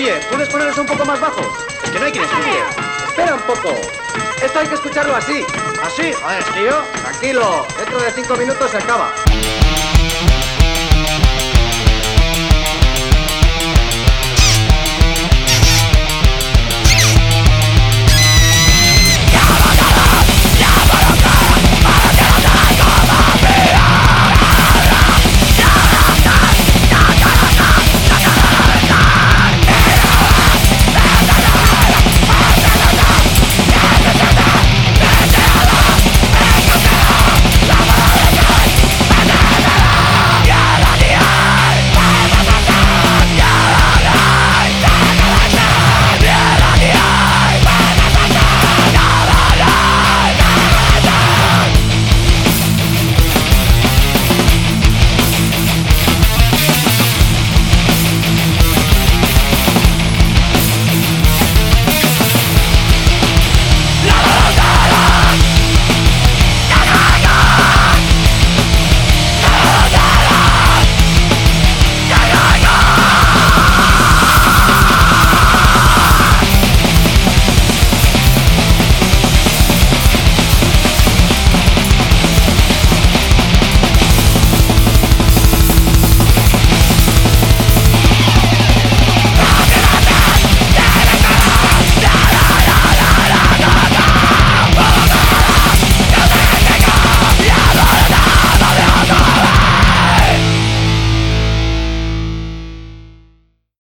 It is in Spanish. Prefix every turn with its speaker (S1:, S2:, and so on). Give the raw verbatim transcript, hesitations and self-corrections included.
S1: Oye, ¿puedes ponerlos un poco más bajos? Que no hay quien estudie.
S2: Espera un poco. Esto hay que escucharlo así.
S1: ¿Así? Joder, tío.
S2: Tranquilo, dentro de cinco minutos se acaba.